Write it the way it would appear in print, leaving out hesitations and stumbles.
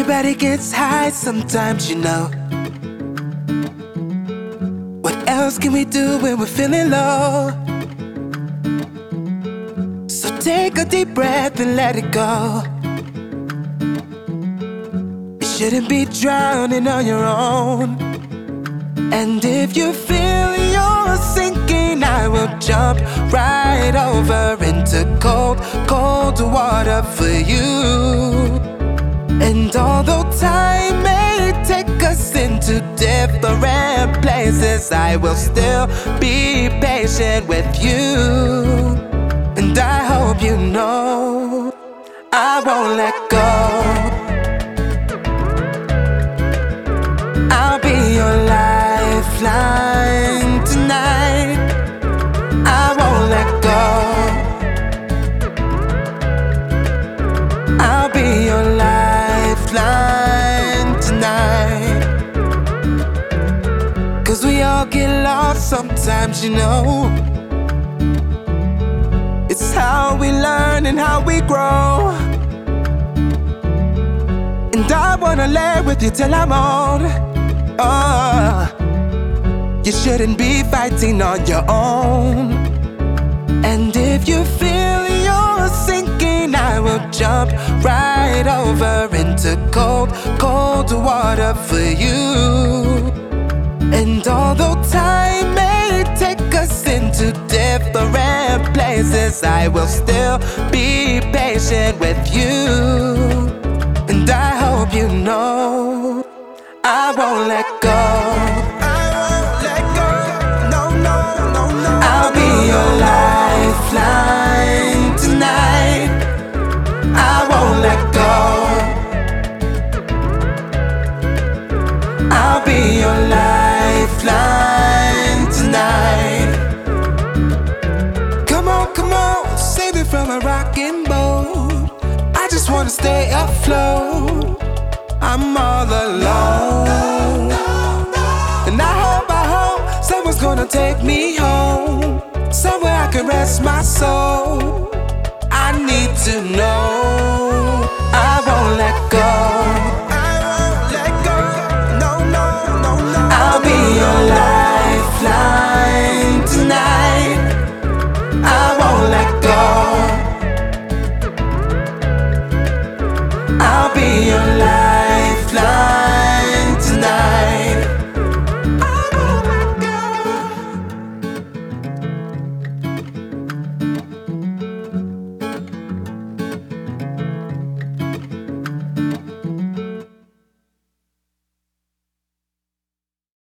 Everybody gets high sometimes, you know. What else can we do when we're feeling low? So take a deep breath and let it go. You shouldn't be drowning on your own. And if you feel you're sinking, I will jump right over into cold, cold water for you. And although time may take us into different places, I will still be patient with you. And I hope you know I won't let go. I'll be your lifeline tonight. I won't let go. I'll be your lifeline tonight. 'Cause we all get lost sometimes, you know. It's how we learn and how we grow. And I wanna lay with you till I'm old. Oh, you shouldn't be fighting on your own. And if you feel you're sinking, I will jump right over into cold, cold water for you. And although time may take us into different places, I will still be patient with you. And I hope you know I won't let go. I won't let go. No, no, no, no. I'll be your lifeline tonight. I won't let go. I'll be your lifeline tonight. Come on, save me from a rocking boat. I just wanna stay afloat. I'm all alone. And I hope someone's gonna take me home, somewhere I can rest my soul. I need to know I won't let go. I won't let go. No, no, no, no. I'll be your lifeline tonight. I won't let go. I'll be your